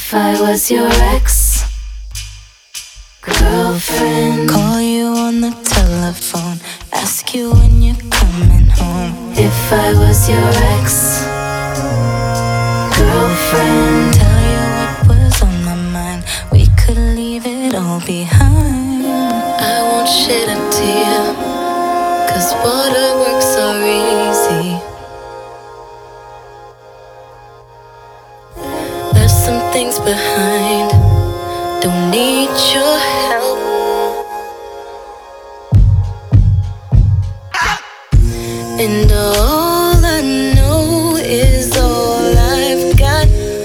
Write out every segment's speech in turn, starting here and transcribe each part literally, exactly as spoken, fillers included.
If I was your ex girlfriend, call you on the telephone, ask you when you're coming home. if I was your ex girlfriend, tell you what was on my mind, we could leave it all behind. I won't shed a tear, cause waterworks are easy. There's some things behind, don't need your help. And all I know is all I've got.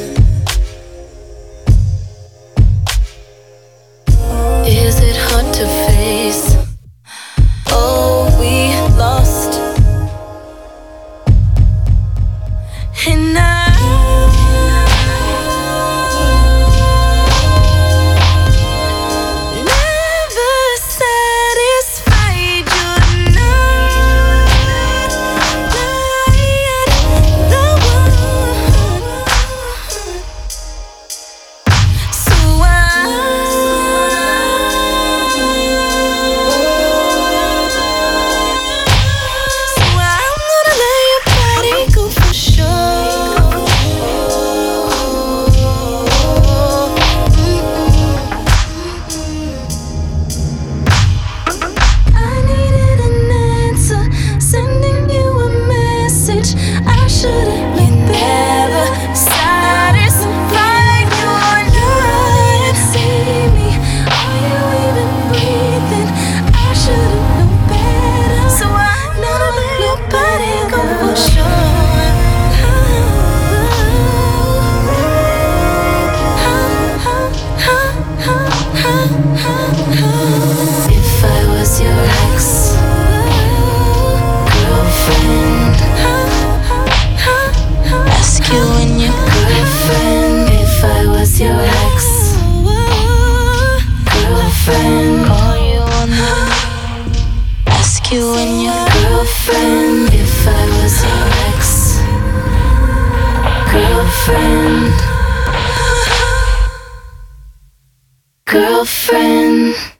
Is it hard to face all we lost? And I you and your girlfriend, if I was your ex girlfriend, girlfriend.